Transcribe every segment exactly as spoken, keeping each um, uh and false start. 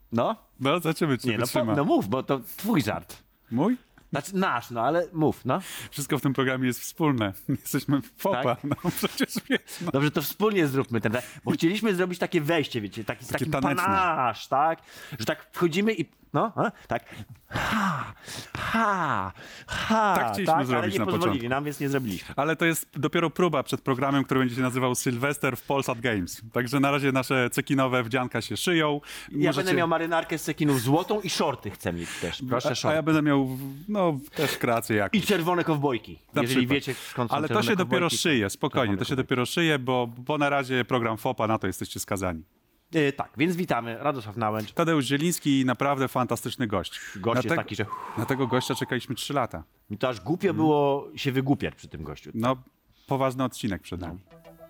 No? No, zobaczymy, czy Nie, no, po, wytrzyma. no mów, bo to twój żart. Mój? Znaczy nasz, no ale mów, no. Wszystko w tym programie jest wspólne. Jesteśmy fopa. Tak? No przecież wiesz, no. Dobrze, to wspólnie zróbmy ten, bo chcieliśmy zrobić takie wejście, wiecie, taki, Takie taki taneczne. panasz, tak? Że tak wchodzimy i, no, a? tak, ha, ha, ha, Tak chcieliśmy ale zrobić nie na pozwolili początku. nam, więc nie zrobiliśmy. Ale to jest dopiero próba przed programem, który będzie się nazywał Sylwester w Polsat Games. Także na razie nasze cekinowe wdzianka się szyją. Ja będę miał marynarkę z cekinów złotą i shorty chcę mieć też, proszę, a, a shorty. ja będę miał, no, też kreację I jakieś. czerwone kowbojki, Na jeżeli przykład. wiecie skąd są Ale to czerwone się dopiero kowbojki, to- szyje, spokojnie, czerwone to się kowbojki. dopiero szyje, bo, bo na razie program fopa, na to jesteście skazani. Yy, tak, więc witamy, Radosław Nałęcz. Tadeusz Zieliński, naprawdę fantastyczny gość. Gość na jest taki, że Na tego gościa czekaliśmy trzy lata. mi to aż głupio było się wygłupiać przy tym gościu. No, poważny odcinek przed nami.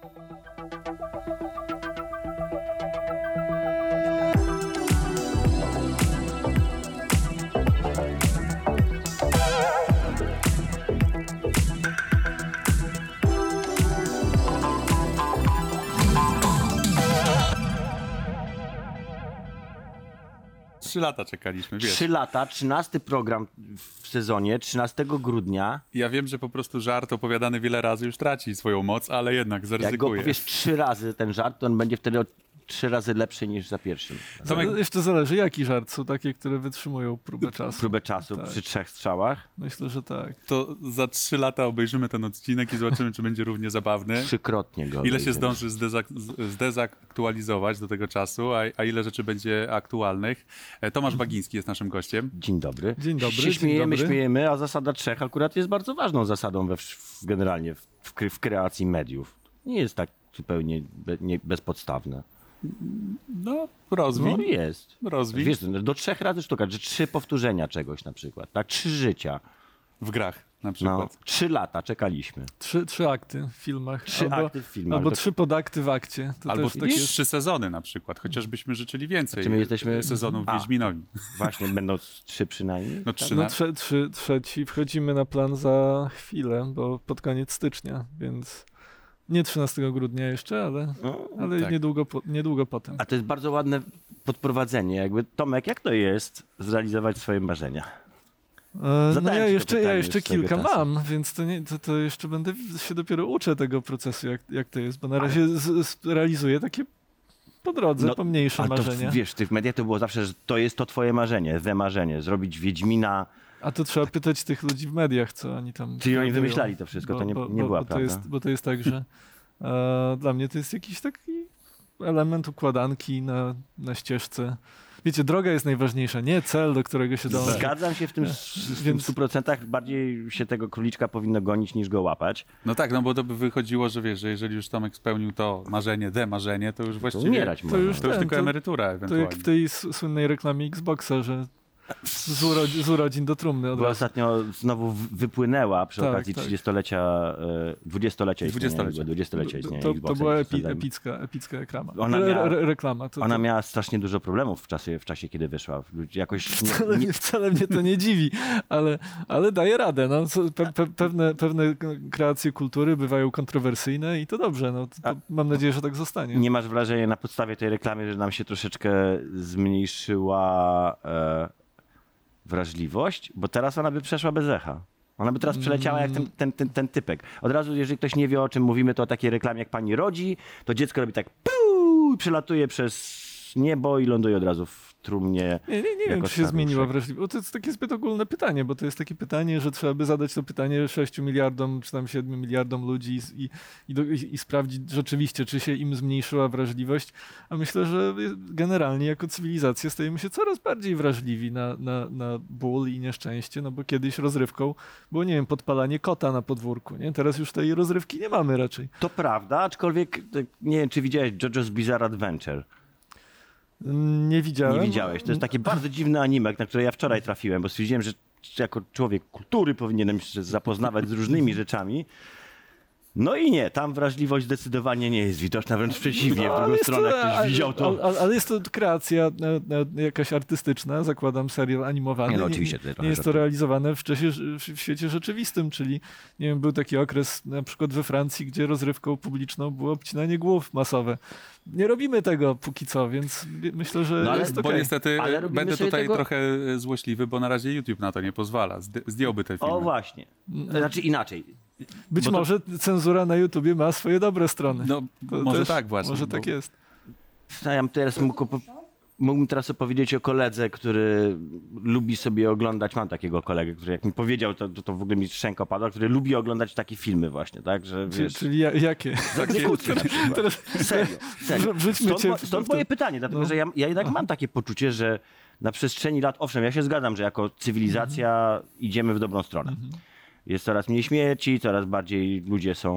Trzy lata czekaliśmy, wiesz. Trzy lata, trzynasty program w sezonie, trzynastego grudnia. Ja wiem, że po prostu żart opowiadany wiele razy już traci swoją moc, ale jednak Jak go zaryzykuję. powiesz trzy razy ten żart, to on będzie wtedy o trzy razy lepszy niż za pierwszym. Tomek, To jeszcze zależy, jaki żart. Są takie, które wytrzymują próbę czasu. Próbę czasu Tak. przy trzech strzałach. Myślę, że tak. to za trzy lata obejrzymy ten odcinek i zobaczymy, czy będzie równie zabawny. Trzykrotnie go. Ile się obejrzymy. zdąży zdezak- z- zdezaktualizować do tego czasu, a, a ile rzeczy będzie aktualnych. E, Tomasz Bagiński jest naszym gościem. Dzień dobry. Dzień dobry, Się dzień śmiejemy, dobry. śmiejemy, a zasada trzech akurat jest bardzo ważną zasadą we, w, generalnie w, w, kre- w kreacji mediów. Nie jest tak zupełnie be, nie, bezpodstawne. No, rozwij. No jest. Rozwij. Wiesz, no, do trzech razy sztuka, że trzy powtórzenia czegoś na przykład, tak? Trzy życia. W grach na No, przykład. trzy lata czekaliśmy. Trzy, trzy akty w filmach. Trzy albo, akty w filmach. Albo To- trzy podakty w akcie. To Albo też takie jest. trzy sezony na przykład, chociażbyśmy życzyli więcej Czy my jesteśmy- sezonów A. Wiedźminowi. Właśnie, będą trzy przynajmniej. No trzy No, na... trze, trzy, trzeci wchodzimy na plan za chwilę, bo pod koniec stycznia, więc nie trzynastego grudnia jeszcze, ale, No, ale tak. niedługo, po, niedługo potem. A to jest bardzo ładne podprowadzenie. Jakby Tomek, jak to jest zrealizować swoje marzenia? E, No Zadałem ja ci to jeszcze, pytanie ja jeszcze już swego kilka czasu. mam, więc to, nie, to, to jeszcze będę się dopiero uczę tego procesu, jak, jak to jest, bo na razie z, z, realizuję takie po drodze No, pomniejsze Ale to, marzenia. wiesz, w tych mediach to było zawsze, że to jest to twoje marzenie, we marzenie, zrobić Wiedźmina. A to trzeba pytać tych ludzi w mediach, co oni tam... Czyli oni robią. wymyślali to wszystko, to nie- nie była bo to prawda. jest, bo to jest tak, że e, dla mnie to jest jakiś taki element układanki na, na ścieżce. Wiecie, droga jest najważniejsza, nie cel, do którego się dąży. Zgadzam się w tym w tym Więc- stu procentach. Bardziej się tego króliczka powinno gonić, niż go łapać. No tak, no bo to by wychodziło, że wiesz, że jeżeli już Tomek spełnił to marzenie, de marzenie, to już To właściwie... umierać można. już To już ten, tylko to- emerytura To ewentualnie. jak w tej s- słynnej reklamie Xboxa, że z, urodzi, z urodzin do trumny od Bo razu. ostatnio znowu w- wypłynęła przy Tak, okazji tak. trzydziestolecia, e, dwudziestolecia istnienia, Dwudziestolecia. dwudziestolecia To, istnienia to, to Xboxa była i epi, przesadzamy. epicka, epicka reklama. Ona Re, miała- re, reklama. To, Ona to, miała strasznie dużo problemów w czasie, w czasie kiedy wyszła. Ludzie Jakoś Wcale, nie, mnie, nie, wcale mnie to nie dziwi, ale, ale daje radę. No, Co- pe, pe, pewne, pewne kreacje kultury bywają kontrowersyjne i to dobrze. No, to, to mam nadzieję, że tak zostanie. nie masz wrażenia na podstawie tej reklamy, że nam się troszeczkę zmniejszyła e, wrażliwość? Bo teraz ona by przeszła bez echa. Ona by teraz przeleciała jak ten, ten, ten, ten typek. Od razu, jeżeli ktoś nie wie, o czym mówimy, to o takiej reklamie, jak pani rodzi, to dziecko robi tak piu, i przelatuje przez niebo i ląduje od razu w trumnie. Nie, nie, nie wiem, jako czy się zmieniła staruszek. wrażliwość. Bo to jest takie zbyt ogólne pytanie, bo to jest takie pytanie, że trzeba by zadać to pytanie sześciu miliardom, czy tam siedmiu miliardom ludzi i, i, do, i, i sprawdzić rzeczywiście, czy się im zmniejszyła wrażliwość. A myślę, że generalnie jako cywilizacja stajemy się coraz bardziej wrażliwi na, na, na ból i nieszczęście, no bo kiedyś rozrywką było, nie wiem, podpalanie kota na podwórku, nie? Teraz już tej rozrywki nie mamy raczej. To prawda, aczkolwiek tak, nie wiem, czy widziałeś JoJo's Bizarre Adventure. Nie widziałem. Nie widziałeś. To jest taki bardzo dziwny animek, na który ja wczoraj trafiłem, bo stwierdziłem, że jako człowiek kultury powinienem się zapoznawać z różnymi rzeczami. No i nie, tam wrażliwość zdecydowanie nie jest widoczna, wręcz przeciwnie, No, w ale drugą jest stronę to- ktoś widział to. Ale, ale jest to kreacja e, e, jakaś artystyczna, zakładam serial animowany. Nie, no oczywiście, tutaj Nie, trochę nie jest to żartuję. realizowane w, czasie, w świecie rzeczywistym, czyli nie wiem, był taki okres na przykład we Francji, gdzie rozrywką publiczną było obcinanie głów masowe. Nie robimy tego póki co, więc myślę, że No ale- jest Bo okej. niestety Ale e, robimy będę sobie tutaj tego- trochę e, złośliwy, bo na razie YouTube na to nie pozwala. Zdy- Zdjąłby te filmy. O właśnie. Znaczy inaczej. Być bo to- może cenzura na YouTubie ma swoje dobre strony. No, To może też- tak właśnie. Może bo- tak jest. No, ja bym teraz mógł, opo- mógłbym teraz opowiedzieć o koledze, który lubi sobie oglądać, mam takiego kolegę, który jak mi powiedział, to, to, to w ogóle mi szczęka opadła, który lubi oglądać takie filmy właśnie, tak, że Czy, wiesz, czyli ja, jakie? egzekucje na przykład. Teraz Serio, serio. wrzućmy Stąd, cię mo- w- stąd w to- moje pytanie, dlatego no. że ja, ja jednak mam takie poczucie, że na przestrzeni lat, owszem, ja się zgadzam, że jako cywilizacja Mhm. idziemy w dobrą stronę. Jest coraz mniej śmierci, coraz bardziej ludzie są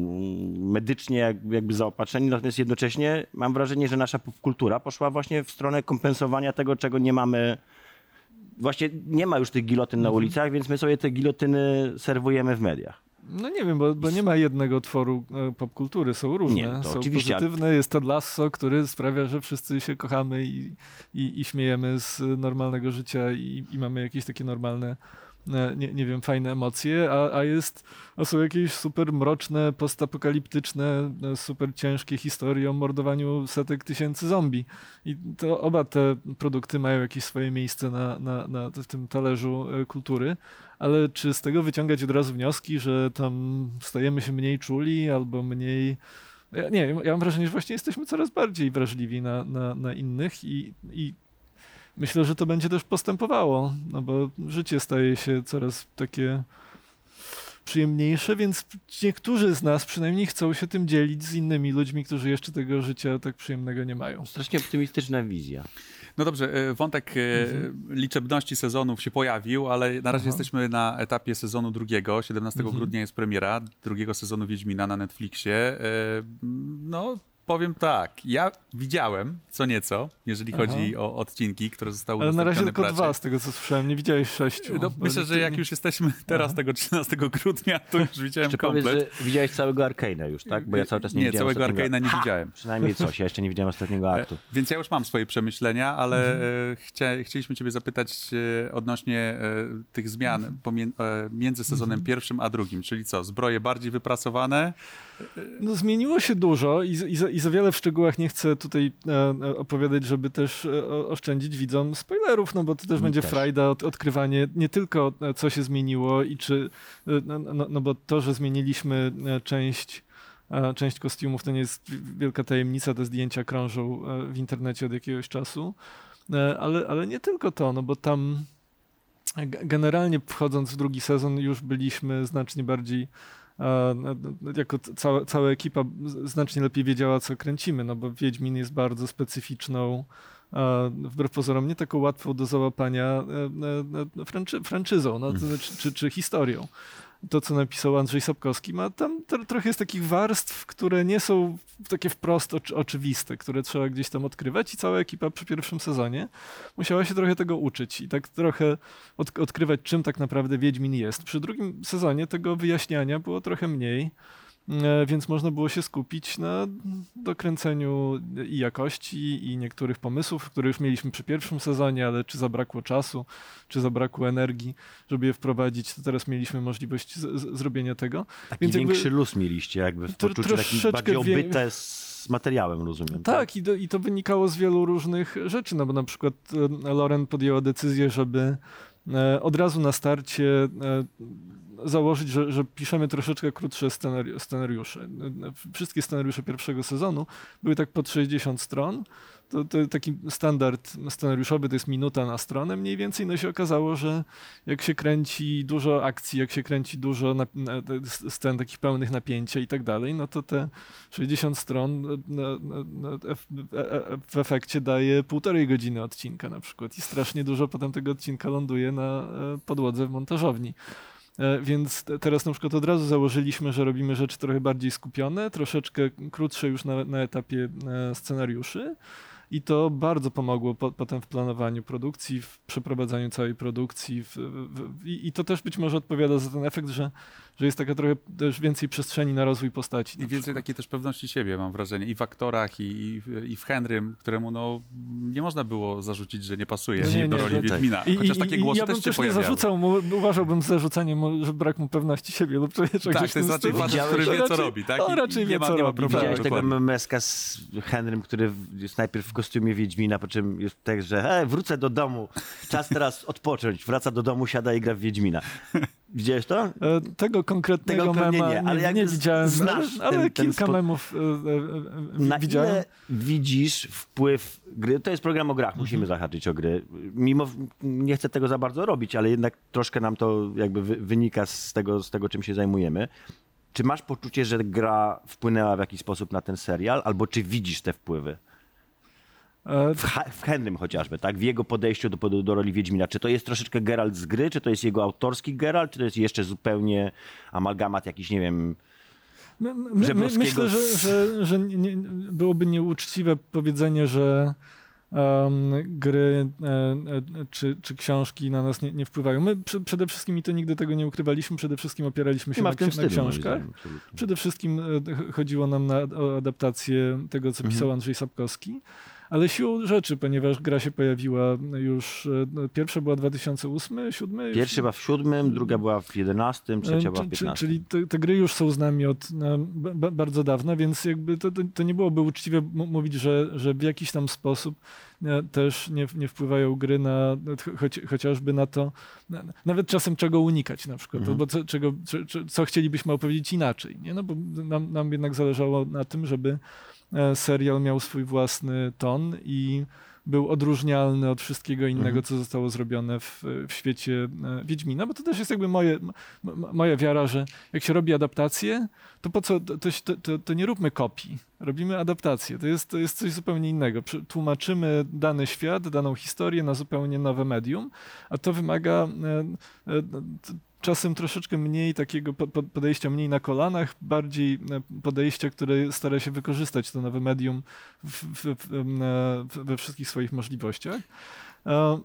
medycznie jak- jakby zaopatrzeni, natomiast jednocześnie mam wrażenie, że nasza kultura poszła właśnie w stronę kompensowania tego, czego nie mamy. Właśnie nie ma już tych gilotyn Mhm. na ulicach, więc my sobie te gilotyny serwujemy w mediach. No nie wiem, bo, bo nie ma jednego tworu e, popkultury, są różne. Nie, to są oczywiście, ale- pozytywne, jest Ted Lasso, który sprawia, że wszyscy się kochamy i, i, i śmiejemy z normalnego życia i, i mamy jakieś takie normalne, e, nie, nie wiem, fajne emocje, a, a jest, a są jakieś super mroczne, postapokaliptyczne, e, super ciężkie historie o mordowaniu setek tysięcy zombie. I to oba te produkty mają jakieś swoje miejsce na, na, na w tym talerzu e, kultury. Ale czy z tego wyciągać od razu wnioski, że tam stajemy się mniej czuli albo mniej. Ja, nie, ja mam wrażenie, że właśnie jesteśmy coraz bardziej wrażliwi na, na, na innych i, i myślę, że to będzie też postępowało, no bo życie staje się coraz takie przyjemniejsze, więc niektórzy z nas przynajmniej chcą się tym dzielić z innymi ludźmi, którzy jeszcze tego życia tak przyjemnego nie mają. Strasznie optymistyczna wizja. No dobrze, e, wątek e, Mhm. liczebności sezonów się pojawił, ale na razie Aha. jesteśmy na etapie sezonu drugiego. siedemnastego Mhm. grudnia jest premiera drugiego sezonu Wiedźmina na Netflixie. E, No, powiem tak, ja widziałem co nieco, jeżeli Aha. chodzi o odcinki, które zostały Ale na razie udostępnione tylko pracy. dwa, z tego co słyszałem, nie widziałeś sześciu. No, Bo myślę, że nie- jak już jesteśmy teraz Aha. tego trzynastego grudnia, to już widziałem Jeszcze powiedz, komplet. że widziałeś całego Arcane'a już, tak? Bo ja cały czas nie, Nie, widziałem całego ostatniego... Arcane'a nie Ha! widziałem. Przynajmniej coś, ja jeszcze nie widziałem ostatniego aktu. E, Więc ja już mam swoje przemyślenia, ale Mhm. e, chcia, chcieliśmy ciebie zapytać e, odnośnie e, tych zmian pomie- e, między sezonem Mhm. pierwszym a drugim, czyli co, zbroje bardziej wypracowane? No, zmieniło się dużo i, i, za, i za wiele w szczegółach nie chcę tutaj e, e, opowiadać, żeby też e, o- oszczędzić widzom spoilerów, no bo to też Mi będzie też. frajda, od, odkrywanie nie tylko e, co się zmieniło i czy, e, no, no, no bo to, że zmieniliśmy e, część e, część kostiumów, to nie jest wielka tajemnica, te zdjęcia krążą e, w internecie od jakiegoś czasu, e, ale, ale nie tylko to, no bo tam g- generalnie wchodząc w drugi sezon już byliśmy znacznie bardziej a, no, no, jako c- cała, cała ekipa z- znacznie lepiej wiedziała, co kręcimy, no bo Wiedźmin jest bardzo specyficzną, a, wbrew pozorom nie taką łatwą do załapania e, e, e, franczy, franczyzą, no, to znaczy, czy, czy historią. To, co napisał Andrzej Sapkowski, ma tam tro- trochę jest takich warstw, które nie są takie wprost oczy- oczywiste, które trzeba gdzieś tam odkrywać i cała ekipa przy pierwszym sezonie musiała się trochę tego uczyć i tak trochę od- odkrywać, czym tak naprawdę Wiedźmin jest. Przy drugim sezonie tego wyjaśniania było trochę mniej, e, więc można było się skupić na dokręceniu i jakości, i niektórych pomysłów, które już mieliśmy przy pierwszym sezonie, ale czy zabrakło czasu, czy zabrakło energii, żeby je wprowadzić, to teraz mieliśmy możliwość z- z- zrobienia tego. Taki Więc jakby- większy luz mieliście, jakby w Tro- poczuciu takim troszeczkę bardziej wie- obyte z materiałem, rozumiem. Tak, i, do, i to wynikało z wielu różnych rzeczy, no bo na przykład e, Lauren podjęła decyzję, żeby e, od razu na starcie e, założyć, że, że piszemy troszeczkę krótsze scenari- scenariusze. E, Wszystkie scenariusze pierwszego sezonu były tak pod sześćdziesiąt stron. To, to taki standard scenariuszowy to jest minuta na stronę mniej więcej. No i się okazało, że jak się kręci dużo akcji, jak się kręci dużo nap- na- scen takich pełnych napięcia i tak dalej, no to te sześćdziesiąt stron no, no, no, w, w efekcie daje półtorej godziny odcinka na przykład i strasznie dużo potem tego odcinka ląduje na e, podłodze w montażowni. E, Więc te- teraz na przykład od razu założyliśmy, że robimy rzeczy trochę bardziej skupione, troszeczkę krótsze już na, na etapie e, scenariuszy. I to bardzo pomogło po, potem w planowaniu produkcji, w przeprowadzaniu całej produkcji. W, w, i, I to też być może odpowiada za ten efekt, że, że jest taka trochę też więcej przestrzeni na rozwój postaci. I więcej przykład. takiej też pewności siebie, mam wrażenie, i w aktorach, i, i w Henrym, któremu no, nie można było zarzucić, że nie pasuje Nie, nie, do nie, roli że- Wiedźmina. I, Chociaż i, takie i, głosy ja bym też się też nie pojawiały. zarzucał mu, uważałbym zarzucanie mu, że brak mu pewności siebie lub czegoś Tak, to jest w tym raczej stylu. facet, który To wie, co raczej- robi, tak? on I- raczej i wie, nie ma, co nie ma robi. problemu. Widziałeś tego dokładnie. memeska z Henrym, który jest najpierw w kostiumie Wiedźmina, po czym jest tak, że hej, wrócę do domu, czas teraz odpocząć. Wraca do domu, siada i gra w Wiedźmina. Widziałeś to? E, Tego konkretnego Tego pewnie mema nie, nie, ale nie, jakby z- widziałem, znasz ale, ale ten- ten kilka spo- memów e, e, e, Na widziałem. ile widzisz wpływ gry? To jest program o grach, musimy Mhm. zahaczyć o gry. Mimo, nie chcę tego za bardzo robić, ale jednak troszkę nam to jakby wy, wynika z tego, z tego, czym się zajmujemy. Czy masz poczucie, że gra wpłynęła w jakiś sposób na ten serial, albo czy widzisz te wpływy? E, W, Ha- w Henrym chociażby, tak? W jego podejściu do, do, do roli Wiedźmina. Czy to jest troszeczkę Geralt z gry, czy to jest jego autorski Geralt, czy to jest jeszcze zupełnie amalgamat jakiś, nie wiem... My, my, my, Żebrowskiego myślę, że, z- że, że nie, nie, byłoby nieuczciwe powiedzenie, że um, gry e, e, czy, czy książki na nas nie, nie wpływają. My przy, przede wszystkim, i to nigdy tego nie ukrywaliśmy, przede wszystkim opieraliśmy się Nie ma na, w tym ksi- na wstydu, moim książkach. zdaniem, absolutnie. Przede wszystkim e, ch- chodziło nam na, o adaptację tego, co Mhm. pisał Andrzej Sapkowski. Ale siłą rzeczy, ponieważ gra się pojawiła już, e, no, pierwsza była dwa tysiące ósmy, dwa tysiące siódmy? Pierwsza była w siódmym, druga była w jedenastym, trzecia E, była w czy- czy- piętnastym. Czyli te, te gry już są z nami od no, ba- ba- bardzo dawna, więc jakby to, to, to nie byłoby uczciwe m- mówić, że, że w jakiś tam sposób e, też nie, nie wpływają gry na, choć, chociażby na to, na, nawet czasem czego unikać na przykład, Mhm. albo co, czego, co, co- co chcielibyśmy opowiedzieć inaczej, nie? No bo nam, nam jednak zależało na tym, żeby e, serial miał swój własny ton i był odróżnialny od wszystkiego innego, Mhm. co zostało zrobione w, w świecie e, Wiedźmina, bo to też jest jakby moje, m- m- moja wiara, że jak się robi adaptację, to po co, to, to, to, to nie róbmy kopii, robimy adaptację, to jest, to jest coś zupełnie innego. Przy- Tłumaczymy dany świat, daną historię na zupełnie nowe medium, a to wymaga e, e, t- czasem troszeczkę mniej takiego po- po- podejścia, mniej na kolanach, bardziej e, podejścia, które stara się wykorzystać to nowe medium w, w, w, em, e, w, we wszystkich swoich możliwościach. E,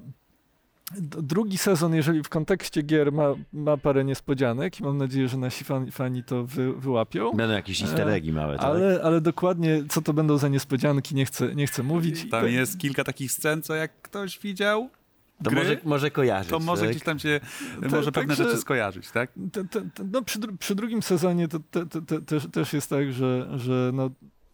d- Drugi sezon, jeżeli w kontekście gier ma, ma parę niespodzianek i mam nadzieję, że nasi fani, fani to wy, wyłapią, Będą jakieś easter eggi małe, tak? ale, ale dokładnie co to będą za niespodzianki, nie chcę, nie chcę mówić. Tam jest kilka takich scen, co jak ktoś widział To gry, może, może kojarzyć. to może tak? gdzieś tam się, Tak, może pewne także- rzeczy skojarzyć, tak? Te, te, te, no przy, dru- przy drugim sezonie to te, te, te, też, też jest tak, że, że no,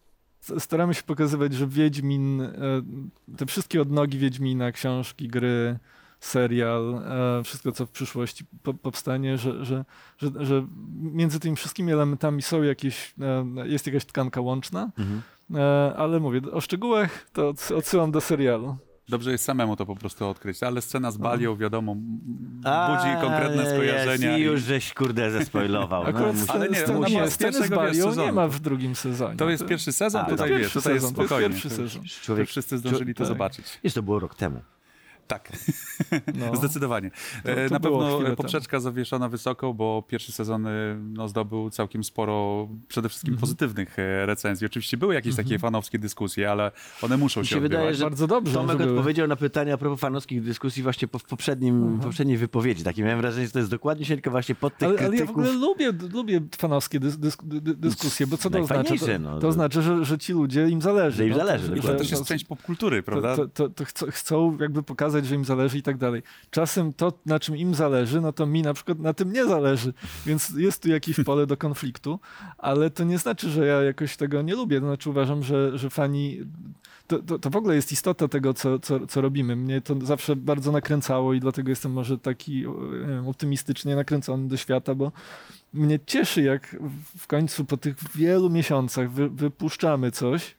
s- staramy się pokazywać, że Wiedźmin, e, te wszystkie odnogi Wiedźmina, książki, gry, serial, e, wszystko co w przyszłości po, powstanie, że, że, że, że między tymi wszystkimi elementami są jakieś, e, jest jakaś tkanka łączna, Mhm. e, ale mówię, o szczegółach to ods- odsyłam do serialu. Dobrze jest samemu to po prostu odkryć, ale scena z Balią, wiadomo, m- A, budzi konkretne jest, skojarzenia. I i- już żeś, kurde, zespoilował. Akurat no, scena, ale nie, scena, musi- nie, z sceny z pierwszego, wiesz, Balią nie sezonu. ma w drugim sezonie. To jest pierwszy sezon, A, to tutaj jest wiesz, pierwszy tutaj jest sezon, to jest spokojnie. pierwszy sezon. To człowiek, wszyscy zdążyli to tak. zobaczyć. Jest to było rok temu. Tak, No. zdecydowanie. To- E, to Na było pewno chwilę poprzeczka zawieszona wysoko, bo pierwszy sezon e, no, zdobył całkiem sporo przede wszystkim Mhm. pozytywnych e, recenzji. Oczywiście były jakieś takie fanowskie dyskusje, ale one muszą Mi się, się wydaje, odbywać. że Bardzo dobrze, Tomek że były. odpowiedział na pytania a propos fanowskich dyskusji właśnie po, w poprzednim, poprzedniej wypowiedzi. Takie miałem wrażenie, że to jest dokładnie siętka właśnie pod tych Ale, ale ja w krytyków. ogóle lubię, lubię fanowskie dys, dys, dy- dyskusje, bo co to oznacza? Najfajniejsze, To, no. to oznacza, że, że ci ludzie im zależy. Że im no, zależy, to, I dokładnie. to też jest część popkultury, prawda? To, to, to chcą, chcą jakby pokazać, że im zależy i tak dalej. Czasem to, na czym im zależy, no to mi na przykład na tym nie zależy, więc jest tu jakieś pole do konfliktu, ale to nie znaczy, że ja jakoś tego nie lubię. To znaczy uważam, że, że fani... To, to, to w ogóle jest istota tego, co, co, co robimy. Mnie to zawsze bardzo nakręcało i dlatego jestem może taki nie wiem, optymistycznie nakręcony do świata, bo mnie cieszy, jak w końcu po tych wielu miesiącach wy, wypuszczamy coś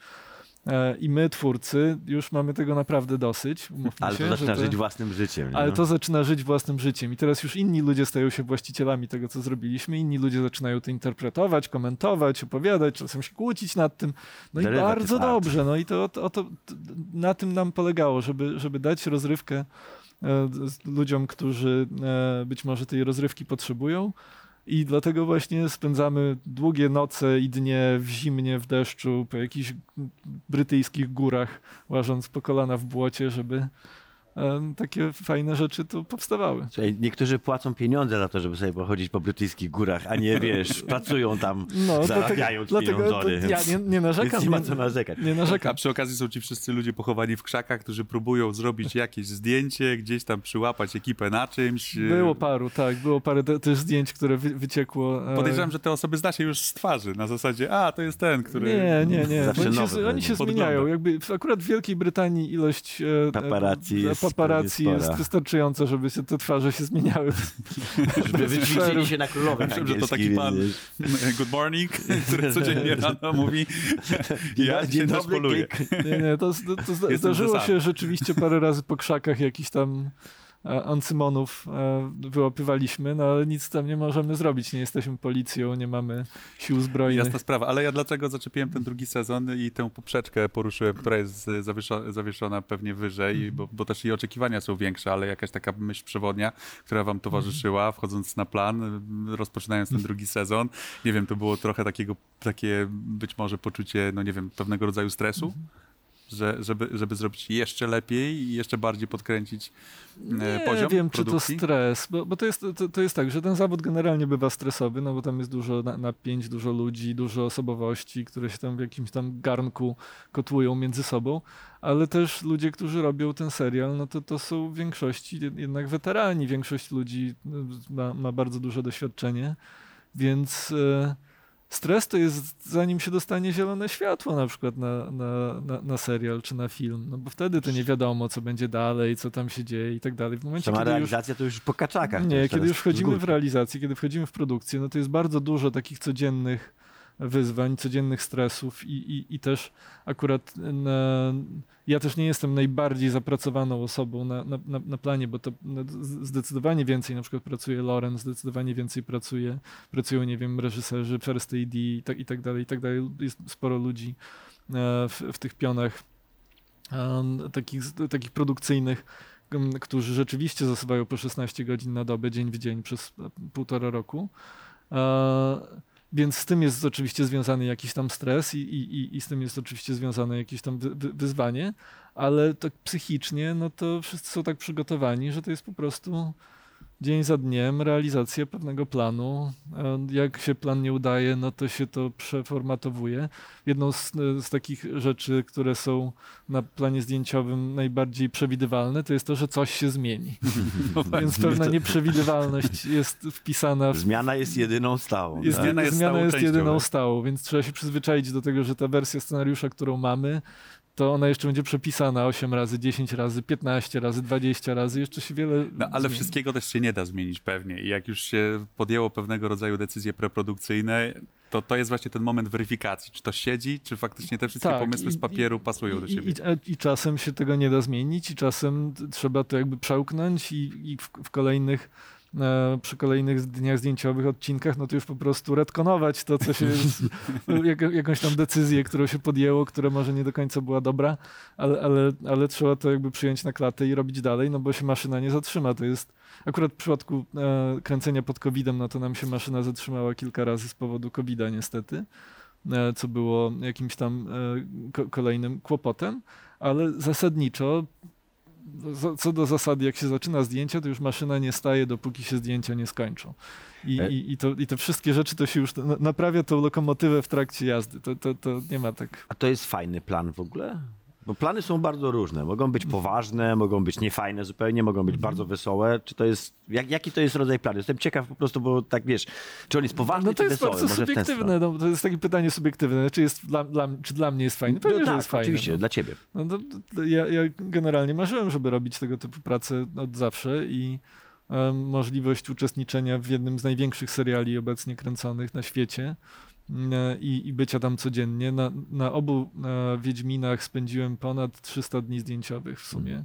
e, i my, twórcy, już mamy tego naprawdę dosyć. Umówmy Ale się, to zaczyna że żyć własnym życiem. Nie? ale to zaczyna żyć własnym życiem i teraz już inni ludzie stają się właścicielami tego, co zrobiliśmy, inni ludzie zaczynają to interpretować, komentować, opowiadać, czasem się kłócić nad tym. No i Derivative bardzo art. dobrze, no i to, to, to, to na tym nam polegało, żeby, żeby dać rozrywkę e, z- ludziom, którzy e, być może tej rozrywki potrzebują, I dlatego właśnie spędzamy długie noce i dnie w zimnie, w deszczu, po jakichś brytyjskich górach, łażąc po kolana w błocie, żeby e, takie fajne rzeczy tu powstawały. Czyli niektórzy płacą pieniądze za to, żeby sobie pochodzić po brytyjskich górach, a nie, wiesz, pracują tam, No, zarabiając dlatego, dlatego pieniądze. ja nie, nie narzekam. Więc nie ma co narzekać. Nie A narzekam. przy okazji są ci wszyscy ludzie pochowani w krzakach, którzy próbują zrobić jakieś zdjęcie, gdzieś tam przyłapać ekipę na czymś. Było paru, tak, było parę te, też zdjęć, które wy, wyciekło. e, Podejrzewam, że te osoby zna się już z twarzy, na zasadzie, a, to jest ten, który... Nie, nie, nie. Zawsze Oni się, nowe oni się będą. zmieniają. Jakby w- akurat w Wielkiej Brytanii ilość e, Paparazzi e, jest paparazzi spora. jest wystarczająca, żeby się te twarze się zmieniały. Żeby wyćwiczyli się na królowych Myślałem, że to taki angielskich, pan wiesz. good morning, który codziennie rano mówi, ja Dzień się dobry, naszpoluję. klik. Nie, nie, to, to, to zda- Jestem zdarzyło sam. się rzeczywiście parę razy po krzakach jakichś tam e, ancymonów e, wyłapywaliśmy, no ale nic tam nie możemy zrobić. Nie jesteśmy policją, nie mamy sił zbrojnych. Jasna sprawa, ale ja dlaczego zaczepiłem ten drugi sezon i tę poprzeczkę poruszyłem, która jest zawieszo- zawieszona pewnie wyżej, bo, bo też i oczekiwania są większe, ale jakaś taka myśl przewodnia, która wam towarzyszyła, wchodząc na plan, rozpoczynając ten drugi sezon. Nie wiem, to było trochę takiego, takie być może poczucie, no nie wiem, pewnego rodzaju stresu, że, żeby, żeby zrobić jeszcze lepiej i jeszcze bardziej podkręcić e, Nie poziom wiem, produkcji. czy to stres, bo, bo to, jest, to, to jest tak, że ten zawód generalnie bywa stresowy, no bo tam jest dużo na- napięć, dużo ludzi, dużo osobowości, które się tam w jakimś tam garnku kotłują między sobą, ale też ludzie, którzy robią ten serial, no to to są w większości jed- jednak weterani, większość ludzi y, ma, ma bardzo duże doświadczenie, więc e, stres to jest zanim się dostanie zielone światło na przykład na, na, na, na serial czy na film, no bo wtedy to nie wiadomo, co będzie dalej, co tam się dzieje i tak dalej. W momencie, Sama kiedy już, realizacja to już po kaczakach. to nie, już kiedy teraz już wchodzimy z w górki. realizację, kiedy wchodzimy w produkcję, no to jest bardzo dużo takich codziennych wyzwań, codziennych stresów i, i, i też akurat na, ja też nie jestem najbardziej zapracowaną osobą na, na, na, na planie, bo to no, z- zdecydowanie więcej na przykład pracuje Loren, zdecydowanie więcej pracuje, pracują, nie wiem, reżyserzy, First A D i tak, i tak dalej, i tak dalej. Jest sporo ludzi e, w, w tych pionach em, takich, takich produkcyjnych, em, którzy rzeczywiście zasuwają po szesnaście godzin na dobę, dzień w dzień przez e, półtora roku. E, Więc z tym jest oczywiście związany jakiś tam stres i, i, i- i z tym jest oczywiście związane jakieś tam wy, wy, wyzwanie, ale tak psychicznie, no to wszyscy są tak przygotowani, że to jest po prostu dzień za dniem realizacja pewnego planu. E, Jak się plan nie udaje, no to się to przeformatowuje. Jedną z, z takich rzeczy, które są na planie zdjęciowym najbardziej przewidywalne, to jest to, że coś się zmieni. Więc pewna nieprzewidywalność jest wpisana w Zmiana jest jedyną stałą. jest, tak? Zmiana jest zmiana stałą jest częścią, jedyną tak? stałą, więc trzeba się przyzwyczaić do tego, że ta wersja scenariusza, którą mamy, to ona jeszcze będzie przepisana osiem razy, dziesięć razy, piętnaście razy, dwadzieścia razy, jeszcze się wiele No, ale zmieni. wszystkiego też się nie da zmienić pewnie i jak już się podjęło pewnego rodzaju decyzje preprodukcyjne, to to jest właśnie ten moment weryfikacji, czy to siedzi, czy faktycznie te wszystkie Tak, pomysły i- z papieru i- pasują do i, siebie. I, I czasem się tego nie da zmienić i czasem t- trzeba to jakby przełknąć i, i w, w kolejnych e, przy kolejnych dniach zdjęciowych, odcinkach, no to już po prostu retkonować to, co się, jak, jakąś tam decyzję, którą się podjęło, która może nie do końca była dobra, ale, ale, ale trzeba to jakby przyjąć na klatę i robić dalej, no bo się maszyna nie zatrzyma. To jest akurat w przypadku e, kręcenia pod kowidem, no to nam się maszyna zatrzymała kilka razy z powodu kowida niestety, e, co było jakimś tam e, ko- kolejnym kłopotem, ale zasadniczo za- co do zasady, jak się zaczyna zdjęcia, to już maszyna nie staje, dopóki się zdjęcia nie skończą. I, E- i, i, to, i te wszystkie rzeczy to się już na- naprawia tą lokomotywę w trakcie jazdy. To, to, to nie ma tak. A to jest fajny plan w ogóle? Bo plany są bardzo różne. Mogą być poważne, mogą być niefajne zupełnie, mogą być bardzo wesołe. Czy to jest, jak, jaki to jest rodzaj planu? Jestem ciekaw po prostu, bo tak wiesz, czy on jest poważny, No to czy jest wesoły? bardzo Może w ten subiektywne. No, to jest takie pytanie subiektywne. Czy, jest dla, dla, czy dla mnie jest fajny? sposób. Pewnie, No że tak, jest fajny. oczywiście, No. dla ciebie. No to, to ja, ja generalnie marzyłem, żeby robić tego typu pracę od zawsze i em, możliwość uczestniczenia w jednym z największych seriali obecnie kręconych na świecie e, i, i bycia tam codziennie. Na, na obu e, Wiedźminach spędziłem ponad trzysta dni zdjęciowych w sumie.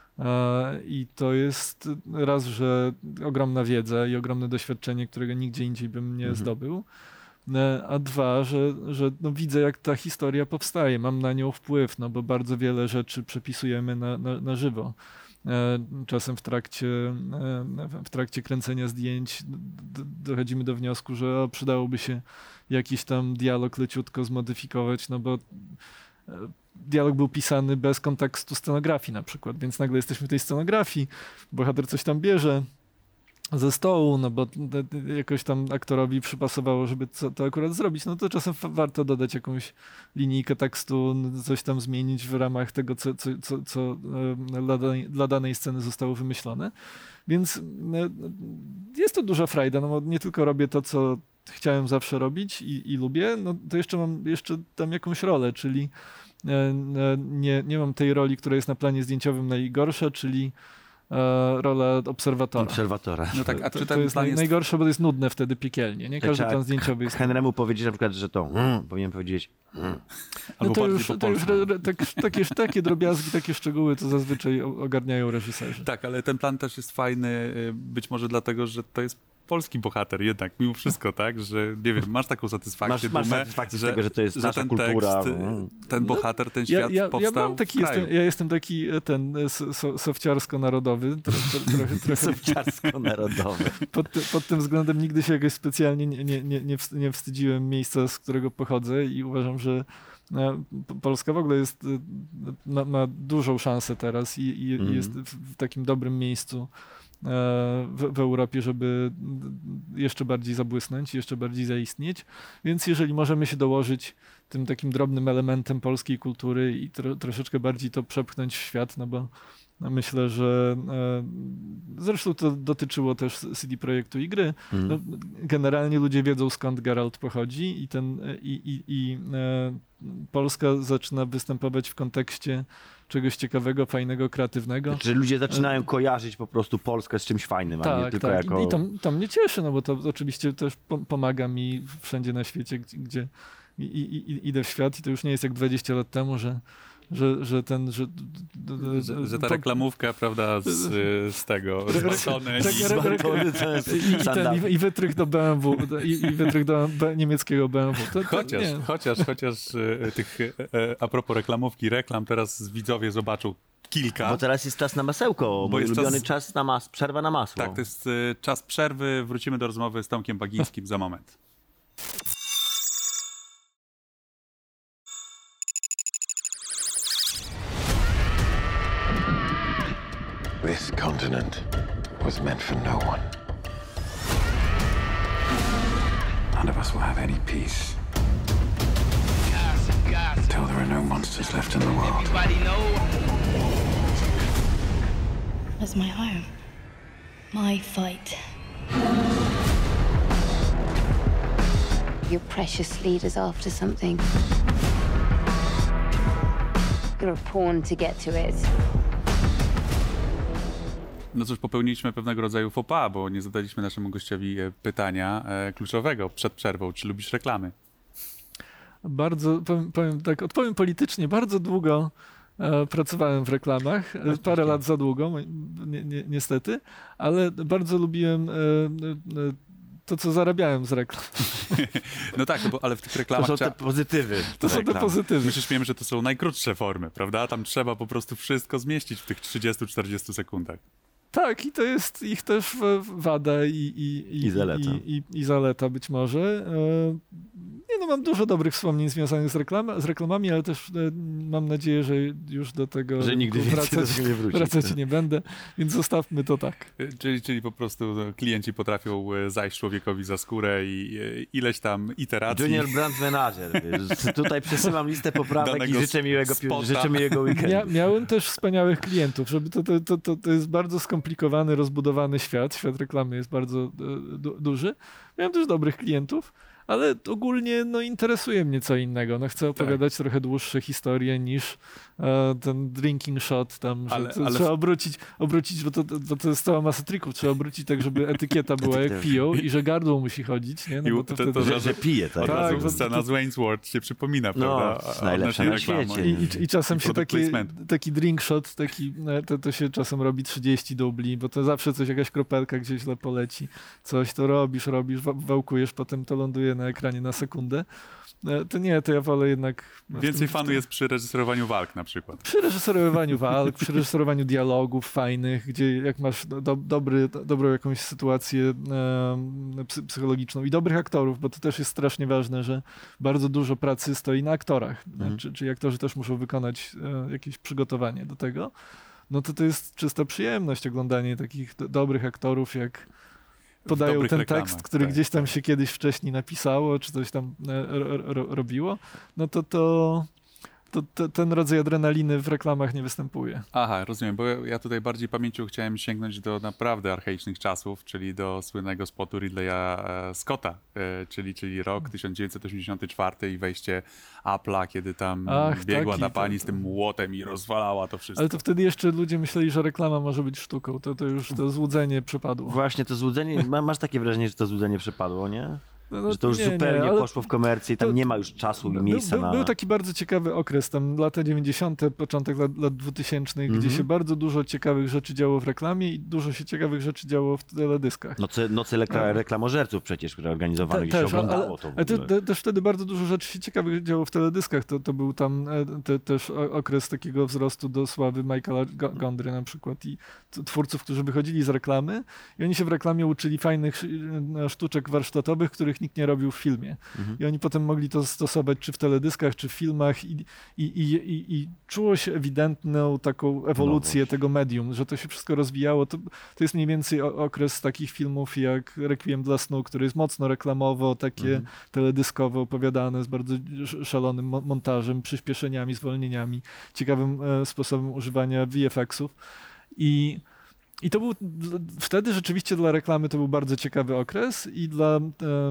E, I to jest raz, że ogromna wiedza i ogromne doświadczenie, którego nigdzie indziej bym nie Mhm. zdobył. E, A dwa, że, że no widzę, jak ta historia powstaje, mam na nią wpływ, no bo bardzo wiele rzeczy przepisujemy na, na, na żywo. Czasem w trakcie, w trakcie kręcenia zdjęć dochodzimy do wniosku, że przydałoby się jakiś tam dialog leciutko zmodyfikować, no bo dialog był pisany bez kontekstu scenografii na przykład, więc nagle jesteśmy w tej scenografii, bohater coś tam bierze ze stołu, no bo jakoś tam aktorowi przypasowało, żeby co, to akurat zrobić, no to czasem warto dodać jakąś linijkę tekstu, coś tam zmienić w ramach tego, co, co, co, co dla, danej, dla danej sceny zostało wymyślone. Więc jest to duża frajda, no bo nie tylko robię to, co chciałem zawsze robić i, i lubię, no to jeszcze mam jeszcze tam jakąś rolę, czyli nie, nie mam tej roli, która jest na planie zdjęciowym najgorsza, czyli rola obserwatora. Obserwatora. No tak, a to, czy to ten jest, plan naj, jest... najgorsze, bo to jest nudne wtedy piekielnie. Nie każdy plan zdjęciowy jest... Henrymu powiedzieć na przykład, że to mm, powinien powiedzieć mm. No Albo to bardziej już po to już, polsku. re, tak, takie, takie drobiazgi, takie szczegóły to zazwyczaj ogarniają reżyserzy. Tak, ale ten plan też jest fajny, być może dlatego, że to jest polski bohater jednak, mimo wszystko, tak? Że, nie wiem, masz taką satysfakcję, Masz, masz dumę, satysfakcję że, z tego, że to jest że nasza ten kultura. tekst, Mm. ten bohater, ten Ja, świat ja, ja, powstał mam taki w kraju. jestem, ja jestem taki ten so, sowciarsko-narodowy, tro, tro, trochę, trochę Sowciarsko-narodowy. pod, pod tym względem nigdy się jakoś specjalnie nie, nie, nie, nie wst- nie wstydziłem miejsca, z którego pochodzę i uważam, że no, Polska w ogóle jest, ma, ma dużą szansę teraz i, i Mm. jest w, w takim dobrym miejscu w, w Europie, żeby jeszcze bardziej zabłysnąć, jeszcze bardziej zaistnieć. Więc jeżeli możemy się dołożyć tym takim drobnym elementem polskiej kultury i tro, troszeczkę bardziej to przepchnąć w świat, no bo no myślę, że e, zresztą to dotyczyło też C D Projektu i gry. Mm. No, generalnie ludzie wiedzą, skąd Geralt pochodzi i, ten, i, i, i e, Polska zaczyna występować w kontekście czegoś ciekawego, fajnego, kreatywnego. Czy ludzie zaczynają kojarzyć po prostu Polskę z czymś fajnym, a nie Tak, tylko tak. jako... I, i to, to mnie cieszy, no bo to oczywiście też po, pomaga mi wszędzie na świecie, gdzie, gdzie i, i, i, idę w świat i to już nie jest jak dwadzieścia lat temu, że Że, że ten, że, że, że ta reklamówka, prawda, z, z tego, z Batony tak, i, re- re- Batony to jest i, ten, sandał. i, i wytrych do B M W, i, i wytrych do B, niemieckiego B M W. To, to, Chociaż, nie. chociaż, chociaż e, tych, e, a propos reklamówki, reklam, teraz widzowie zobaczą kilka. Bo teraz jest czas na masełko, mój jest ulubiony czas- czas na mas... przerwa na masło. Tak, to jest e, czas przerwy, wrócimy do rozmowy z Tomkiem Bagińskim za moment. This continent was meant for no one. None of us will have any peace until there are no monsters left in the world. That's my home. My fight. Your precious leader's after something. You're a pawn to get to it. No cóż, popełniliśmy pewnego rodzaju faux pas, bo nie zadaliśmy naszemu gościowi e, pytania e, kluczowego przed przerwą. Czy lubisz reklamy? Bardzo, powiem, powiem tak, odpowiem politycznie, bardzo długo e, pracowałem w reklamach, e, parę lat za długo, mo- ni, ni, niestety, ale bardzo lubiłem e, e, to, co zarabiałem z reklam. No tak, no bo, ale w tych To reklamach są trzeba... te pozytywy. To są te reklam. pozytywy. My się śmiejemy, że to są najkrótsze formy, prawda? Tam trzeba po prostu wszystko zmieścić w tych trzydziestu czterdziestu sekundach. Tak, i to jest ich też w- wada i, i, i, I zaleta. I, i, i zaleta być może. E, Nie no, mam dużo dobrych wspomnień związanych z, reklam- z reklamami, ale też e, mam nadzieję, że już do tego Że nigdy rynku więcej do tego nie wróci. wracać nie będę, więc zostawmy to tak. E, Czyli, czyli po prostu no, klienci potrafią e, zajść człowiekowi za skórę i e, ileś tam iteracji. Junior Brand Manager. Wiesz, tutaj przesyłam listę poprawek i Danego życzę miłego, pi- spota. życzę miłego weekendu. Mia- miałem też wspaniałych klientów, żeby to, to, to, to, to jest bardzo skomplikowany, rozbudowany świat. Świat reklamy jest bardzo e, du- duży. Miałem też dobrych klientów, ale ogólnie no, interesuje mnie co innego. No, chcę opowiadać trochę dłuższe historie niż e, ten drinking shot tam, że Ale- to ale- trzeba obrócić, obrócić bo, to, to, to jest cała masa trików, trzeba obrócić tak, żeby etykieta była jak Etykieta. piją i że gardło musi chodzić, nie? No, I bo to, to- wtedy... to, Że, że pije, tak. Od Tak, razu bo- scena z Wayne's World się przypomina, No, prawda? jest najlepsza Odnośnie na reklamy. świecie. I, i, I czasem I się product taki, placement. taki drink shot, taki, no, to, to się czasem robi trzydzieści dubli, bo to zawsze coś, jakaś kropelka gdzieś źle poleci. Coś to robisz, robisz, wa- wałkujesz, potem to ląduje na ekranie na sekundę. E, To nie, to ja wolę jednak... w Więcej tym- fanu jest przy reżyserowaniu walk na przykład. Przy reżyserowaniu walk, przy reżyserowaniu dialogów fajnych, gdzie jak masz do, do, dobry, do, dobrą jakąś sytuację e, psy, psychologiczną i dobrych aktorów, bo to też jest strasznie ważne, że bardzo dużo pracy stoi na aktorach. Mhm. Czy, czyli aktorzy też muszą wykonać e, jakieś przygotowanie do tego. No to to jest czysta przyjemność oglądanie takich do, dobrych aktorów, jak podają dobrych ten reklamach, tekst, który tak, gdzieś tam tak. się kiedyś wcześniej napisało, czy coś tam e, ro, ro, robiło, no to to, to, to ten rodzaj adrenaliny w reklamach nie występuje. Aha, rozumiem, bo ja tutaj bardziej pamięcią chciałem sięgnąć do naprawdę archaicznych czasów, czyli do słynnego spotu Ridleya e, Scotta, e, czyli, czyli rok tysiąc dziewięćset osiemdziesiąty czwarty i wejście Apple'a, kiedy tam Ach, biegła taki, ta pani to- z tym młotem i rozwalała to wszystko. Ale to wtedy jeszcze ludzie myśleli, że reklama może być sztuką. To, to już to złudzenie przepadło. Właśnie to złudzenie, ma- masz takie wrażenie, że to złudzenie przepadło, nie? No, no, Że to już nie, nie, zupełnie ale poszło w komercję i tam to- nie ma już czasu i był, miejsca był, na... był taki bardzo ciekawy okres, tam lata dziewięćdziesiąte, początek lat, lat dwutysięcznych, Mhm. gdzie się bardzo dużo ciekawych rzeczy działo w reklamie i dużo się ciekawych rzeczy działo w teledyskach. Noce, noce lekla, reklamożerców przecież, które organizowano, Te- gdzie się też, ale- oglądało to w Ale te, ogóle. te, też wtedy bardzo dużo rzeczy się ciekawych działo w teledyskach. To, to był tam e, te, też o- okres takiego wzrostu do sławy Michaela Go- Gondry na przykład i t- twórców, którzy wychodzili z reklamy i oni się w reklamie uczyli fajnych sz- e, sztuczek warsztatowych, których nikt nie robił w filmie. Mhm. I oni potem mogli to stosować czy w teledyskach, czy w filmach i, i, i, i, i czuło się ewidentną taką ewolucję Nowość. tego medium, że to się wszystko rozwijało. To, to jest mniej więcej o- okres takich filmów jak Requiem dla snu, który jest mocno reklamowo, takie Mhm. teledyskowo opowiadane z bardzo sz- szalonym mo- montażem, przyspieszeniami, zwolnieniami, ciekawym e, sposobem używania V F X-ów. I, I to był d- wtedy rzeczywiście dla reklamy to był bardzo ciekawy okres i dla e,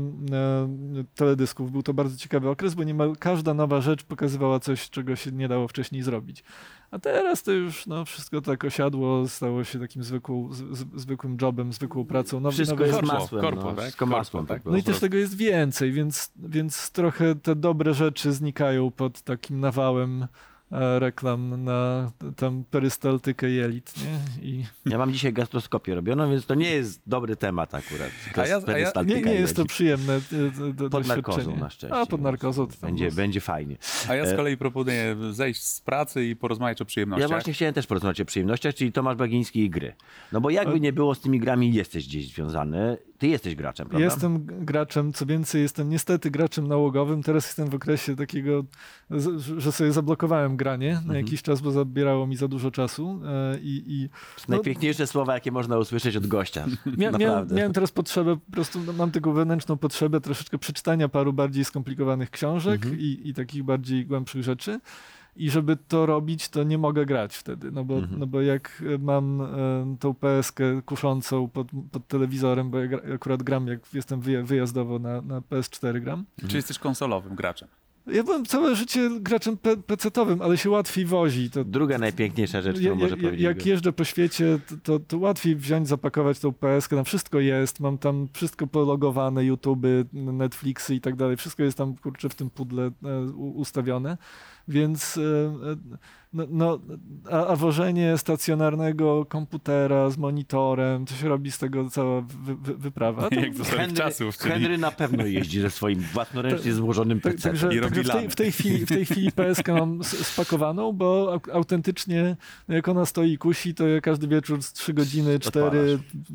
e, teledysków był to bardzo ciekawy okres, bo niemal każda nowa rzecz pokazywała coś, czego się nie dało wcześniej zrobić. A teraz to już no, wszystko tak osiadło, stało się takim zwykłą, z, z, zwykłym jobem, zwykłą pracą. Nowe, Wszystko nowe jest rzeczy. masłem, Korpo, no, tak? wszystko Korpo, masłem. tak. Tak, No i po też prostu. tego jest więcej, więc, więc trochę te dobre rzeczy znikają pod takim nawałem e, reklam na tam perystaltykę jelit, nie? I Ja mam dzisiaj gastroskopię robioną, więc to nie jest dobry temat akurat. A ja- a ja- Perystaltyka nie, nie jest to jedzie. przyjemne e, do, Pod narkozą doświadczenie. na szczęście. A, pod narkozą to tam Będzie, było- będzie fajnie. A ja z E, kolei proponuję zejść z pracy i porozmawiać o przyjemnościach. Ja właśnie chciałem też porozmawiać o przyjemnościach, czyli Tomasz Bagiński i gry. No bo jakby nie było z tymi grami, jesteś gdzieś związany. Ty jesteś graczem, prawda? Jestem graczem, co więcej, jestem niestety graczem nałogowym. Teraz jestem w okresie takiego, z- że sobie zablokowałem granie Mhm. na jakiś czas, bo zabierało mi za dużo czasu. e, I, i To jest najpiękniejsze słowa, jakie można usłyszeć od gościa. Mia, miałem, Naprawdę. miałem teraz potrzebę, po prostu no, mam taką wewnętrzną potrzebę troszeczkę przeczytania paru bardziej skomplikowanych książek Mhm. i, i takich bardziej głębszych rzeczy. I żeby to robić, to nie mogę grać wtedy, no bo, Mhm. no bo jak e, mam e, tą P S kę kuszącą pod, pod telewizorem, bo ja gra, akurat gram, jak jestem wyja- wyjazdowo na, na P S cztery gram. Czy jesteś konsolowym graczem? Ja byłem całe życie graczem pe- pecetowym, ale się łatwiej wozi. To, Druga najpiękniejsza rzecz, Ja- którą ja- może ja- powiedzieć. Jak jeżdżę po świecie, to, to, to łatwiej wziąć, zapakować tą P S kę, tam wszystko jest, mam tam wszystko pologowane, YouTube, Netflixy i tak dalej, wszystko jest tam, kurczę, w tym pudle e, u- ustawione, więc e, e, no, no, a, a wożenie stacjonarnego komputera z monitorem, to się robi z tego cała wy, wy, wyprawa. Tam- Jak do starych Henry, czasów, czyli Henry na pewno jeździ ze swoim własnoręcznie złożonym Tak, pecetem. także I także robi w, tej, lamy. w, tej chwili, w tej chwili P S kę mam s- spakowaną, bo au- autentycznie no jak ona stoi i kusi, to ja każdy wieczór z trzy godziny, cztery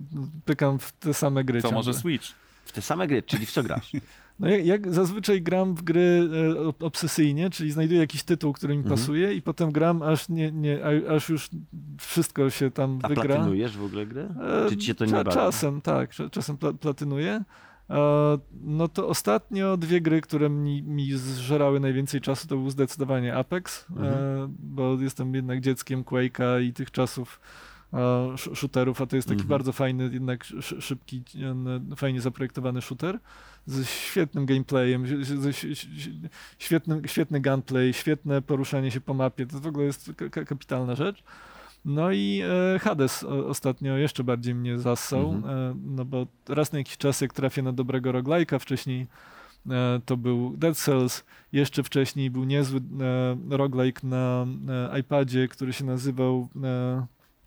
pykam w te same gry. co ciągle. może Switch? W te same gry, czyli w co grasz? No jak, jak zazwyczaj gram w gry e, ob- obsesyjnie, czyli znajduję jakiś tytuł, który mi Mhm. pasuje i potem gram, aż, nie, nie, a- aż już wszystko się tam A wygra. platynujesz w ogóle gry? E, Czy ci się to nie cza- bawi? Czasem, tak, cza- czasem pla platynuję. E, No to ostatnio dwie gry, które mi, mi zżerały najwięcej czasu, to był zdecydowanie Apex, Mhm. e, bo jestem jednak dzieckiem Quake'a i tych czasów e, sh- shooterów, a to jest taki Mhm. bardzo fajny, jednak sz- szybki, e, fajnie zaprojektowany shooter ze świetnym gameplayem, z- ze ś- ś- świetny, świetny gunplay, świetne poruszanie się po mapie, to w ogóle jest ka- ka- kapitalna rzecz. No i e, Hades o, ostatnio jeszcze bardziej mnie zassał, Mhm. e, no bo raz na jakiś czas jak trafię na dobrego roguelike'a, wcześniej e, to był Dead Cells, jeszcze wcześniej był niezły e, roguelike na e, iPadzie, który się nazywał e,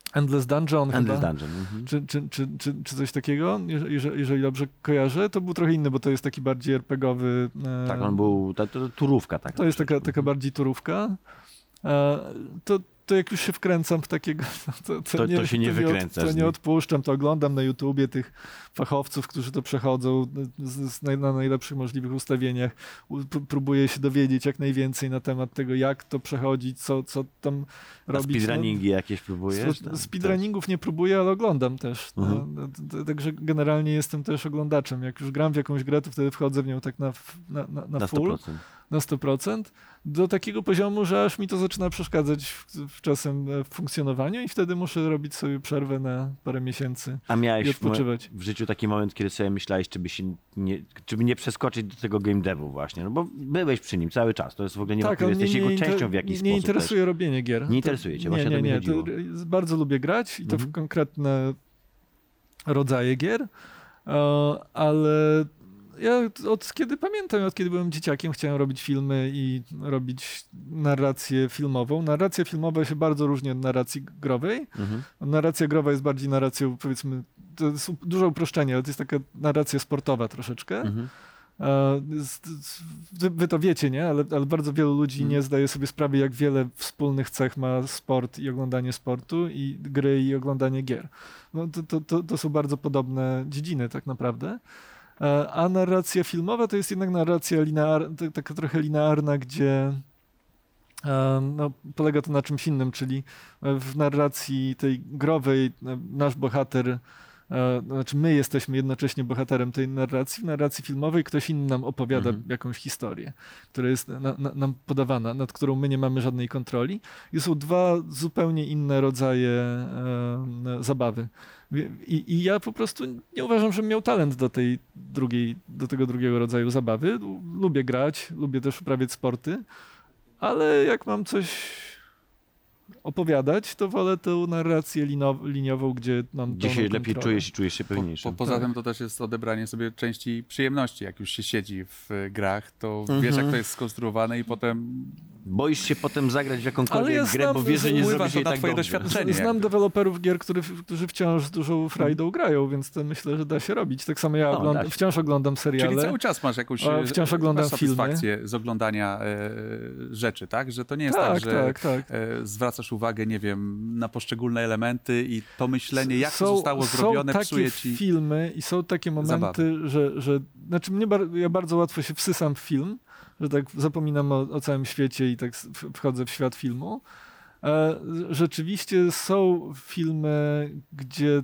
Endless Dungeon Endless chyba. Dungeon. Mhm. Czy, czy, czy, czy, czy coś takiego, jeżeli, jeżeli dobrze kojarzę. To był trochę inny, bo to jest taki bardziej er pe gie owy. E, Tak, on był, to, to turówka taka. To jest taka, taka bardziej turówka. E, to, to jak już się wkręcam w takiego, to, to, To- nie, to się nie od- wykręcasz To z nie nich. odpuszczam, to oglądam na YouTubie tych fachowców, którzy to przechodzą z, z naj, na najlepszych możliwych ustawieniach. U- pró- Próbuję się dowiedzieć jak najwięcej na temat tego, jak to przechodzić, co, co tam A robić. speedrunningi jakieś próbujesz? No, speedrunningów nie próbuję, ale oglądam też. No, Mhm. no, t- t- także generalnie jestem też oglądaczem. Jak już gram w jakąś grę, to wtedy wchodzę w nią tak na, f- na, na, na Na full. sto procent. Na sto procent, do takiego poziomu, że aż mi to zaczyna przeszkadzać w, w czasem w funkcjonowaniu i wtedy muszę robić sobie przerwę na parę miesięcy A i miałeś w, odpoczywać. w życiu taki moment, kiedy sobie myślałeś, czy by, się nie, czy by nie przeskoczyć do tego game devu właśnie? No bo byłeś przy nim cały czas, to jest w ogóle nie Tak, ale jesteś mnie jego nie, częścią inter- w jakiś nie, sposób nie interesuje robienie gier. Nie To- interesuje cię, nie, właśnie o nie, to mi nie. chodziło. To, z- bardzo lubię grać i to Mhm. w konkretne rodzaje gier, e, ale ja od kiedy pamiętam, od kiedy byłem dzieciakiem, chciałem robić filmy i robić narrację filmową. Narracja filmowa się bardzo różni od narracji growej. Mhm. Narracja growa jest bardziej narracją, powiedzmy, to jest u- duże uproszczenie, ale to jest taka narracja sportowa troszeczkę. Mhm. E, z- z- Wy, wy to wiecie, nie? Ale, ale bardzo wielu ludzi Mhm. nie zdaje sobie sprawy, jak wiele wspólnych cech ma sport i oglądanie sportu, i gry i oglądanie gier. No, to, to, to, to są bardzo podobne dziedziny tak naprawdę. E, A narracja filmowa to jest jednak narracja linear, ta- taka trochę linearna, gdzie e, no, polega to na czymś innym, czyli w narracji tej growej e, nasz bohater, e, znaczy my jesteśmy jednocześnie bohaterem tej narracji, w narracji filmowej ktoś inny nam opowiada Mhm. jakąś historię, która jest na, na, nam podawana, nad którą my nie mamy żadnej kontroli. I są dwa zupełnie inne rodzaje e, zabawy. I, I ja po prostu nie uważam, żebym miał talent do tej drugiej, do tego drugiego rodzaju zabawy. Lubię grać, lubię też uprawiać sporty, ale jak mam coś opowiadać, to wolę tę narrację lino, liniową, gdzie mam Gdzie się pełną lepiej kontrolę. czujesz i czujesz się Po, pewniejszy. po, poza Tak. tym to też jest odebranie sobie części przyjemności. Jak już się siedzi w y, grach, to Mhm. wiesz, jak to jest skonstruowane i potem Boisz się potem zagrać w Ale jakąkolwiek ja grę, znam- bo wiesz, że nie wpływa zrobisz to jej na tak twoje dobrze. doświadczenie. Znam jakby. deweloperów gier, który, którzy wciąż z dużą frajdą grają, więc to myślę, że da się robić. Tak samo ja No, da oglądam, się. wciąż oglądam seriale. Czyli cały czas masz jakąś A e, wciąż oglądam masz satysfakcję z oglądania e, rzeczy, tak? Że to nie jest tak, tak, że tak, tak. e, zwracasz uwagę, nie wiem, na poszczególne elementy i to myślenie, jak są, to zostało zrobione, są psuje takie ci... filmy i są takie momenty, że, że znaczy mnie bar, ja bardzo łatwo się wsysam w film, że tak zapominam o, o całym świecie i tak s- w- wchodzę w świat filmu. E, rzeczywiście są filmy, gdzie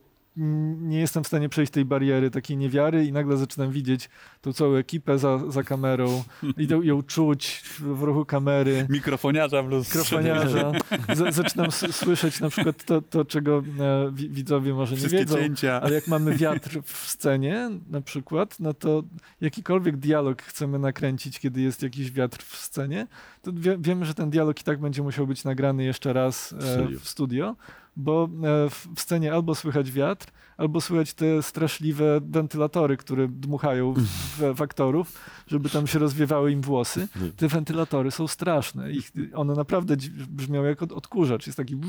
mm, nie jestem w stanie przejść tej bariery takiej niewiary i nagle zaczynam widzieć tą całą ekipę za, za kamerą i ją, ją czuć w, w ruchu kamery. Mikrofoniarza w lustrze. Mikrofoniarza. Z, zaczynam s- słyszeć na przykład to, to czego e, wi- widzowie może nie Wszystkie wiedzą, cięcia. ale jak mamy wiatr w scenie na przykład, no to jakikolwiek dialog chcemy nakręcić, kiedy jest jakiś wiatr w scenie, to wie, wiemy, że ten dialog i tak będzie musiał być nagrany jeszcze raz e, Serio? w studio, bo e, w, w scenie albo słychać wiatr, albo słychać te straszliwe wentylatory, które dmuchają w, w, w aktorów, żeby tam się rozwiewały im włosy. Te wentylatory są straszne. Ich, one naprawdę dzi- brzmią jak od, odkurzacz. Jest taki...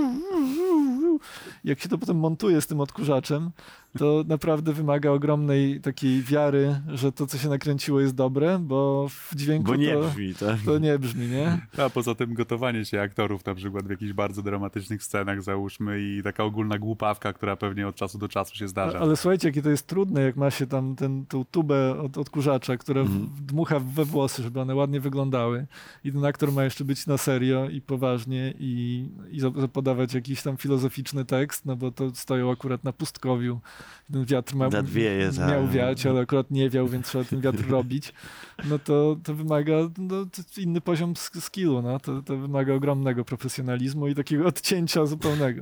Jak się to potem montuje z tym odkurzaczem, to naprawdę wymaga ogromnej takiej wiary, że to, co się nakręciło, jest dobre, bo w dźwięku Bo nie to, brzmi, tak? to nie brzmi, nie? A poza tym gotowanie się aktorów na przykład w jakichś bardzo dramatycznych scenach załóżmy i taka ogólna głupawka, która pewnie od czasu do czasu się A, zdarza. ale słuchajcie, jakie to jest trudne, jak ma się tam ten, tą tubę od odkurzacza, która Mhm. w- dmucha we włosy, żeby one ładnie wyglądały. I ten aktor ma jeszcze być na serio i poważnie i, i za- zapodawać jakiś tam filozoficzny tekst, no bo to stoją akurat na pustkowiu. Ten wiatr ma, Wiatr wieje za- miał wiać, ale akurat nie wiał, więc trzeba ten wiatr robić. No to, to wymaga no, to inny poziom sk- skillu, no. to, to wymaga ogromnego profesjonalizmu i takiego odcięcia zupełnego.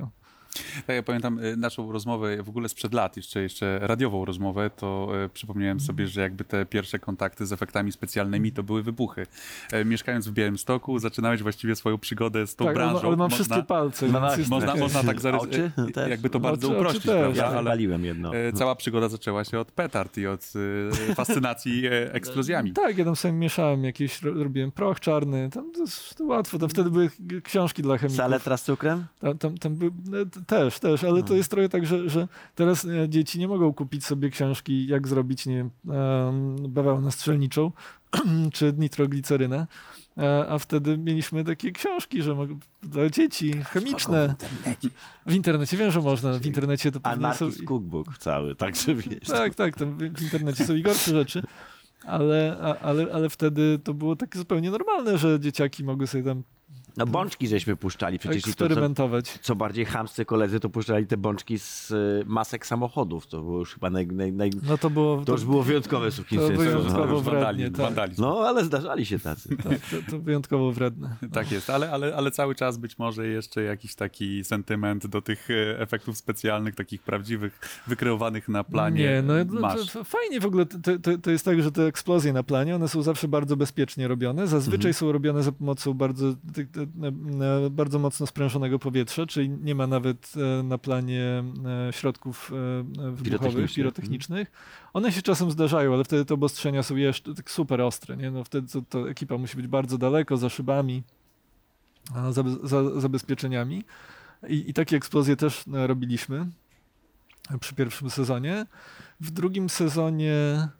Tak, ja pamiętam y, naszą rozmowę w ogóle sprzed lat, jeszcze, jeszcze radiową rozmowę, to y, przypomniałem sobie, że jakby te pierwsze kontakty z efektami specjalnymi to były wybuchy. E, mieszkając w Białymstoku, zaczynałeś właściwie swoją przygodę z tą Tak, ale, branżą. ale mam Można- wszystkie palce. No więc tak, jest Można, takie- można tak zarys- Oczy e, też? jakby to bardzo Oczy- oczy uprościć, też. prawda? Ja Ale wywaliłem jedno. e, cała przygoda zaczęła się od petard i od e, fascynacji e, eksplozjami. Tak, ja tam sobie mieszałem jakieś, ro- robiłem proch czarny, tam to, to łatwo, tam wtedy były g- książki dla chemików. Saletra z cukrem? Tam, tam, tam by, e, t- też, też, ale to jest trochę tak, że, że teraz e, dzieci nie mogą kupić sobie książki, jak zrobić, nie wiem, um, bawełnę strzelniczą, czy nitroglicerynę, e, a wtedy mieliśmy takie książki, że mog- dla dzieci, chemiczne. W internecie, wiem, że można, w internecie to pewnie są... Anarchist Cookbook cały, także wiesz. Tak, tak, tam w w internecie są i gorsze rzeczy, ale, a, ale, ale wtedy to było takie zupełnie normalne, że dzieciaki mogły sobie tam No bączki żeśmy puszczali przecież i to, co, eksperymentować. co bardziej chamscy koledzy, to puszczali te bączki z y, masek samochodów. To było już chyba naj, naj, naj... No to było... To już było wyjątkowe to sukienstwo. wyjątkowo No. wrednie, Wandalizm, tak. wandalizm. no, ale zdarzali się tacy. Tak, to, to wyjątkowo wredne. Tak jest, ale, ale, ale cały czas być może jeszcze jakiś taki sentyment do tych e, efektów specjalnych, takich prawdziwych, wykreowanych na planie Nie, no to, masz. to fajnie w ogóle. To, to, to jest tak, że te eksplozje na planie, one są zawsze bardzo bezpiecznie robione. Zazwyczaj są robione za pomocą bardzo, ty- ty- e, bardzo mocno sprężonego powietrza, czyli nie ma nawet e, na planie e, środków e, wybuchowych, Pirotechnicznych. pirotechnicznych. One się czasem zdarzają, ale wtedy te obostrzenia są jeszcze tak super ostre. Nie? No wtedy to, to ekipa musi być bardzo daleko, za szybami, a, za, za zabezpieczeniami. I, I takie eksplozje też e, robiliśmy przy pierwszym sezonie. W drugim sezonie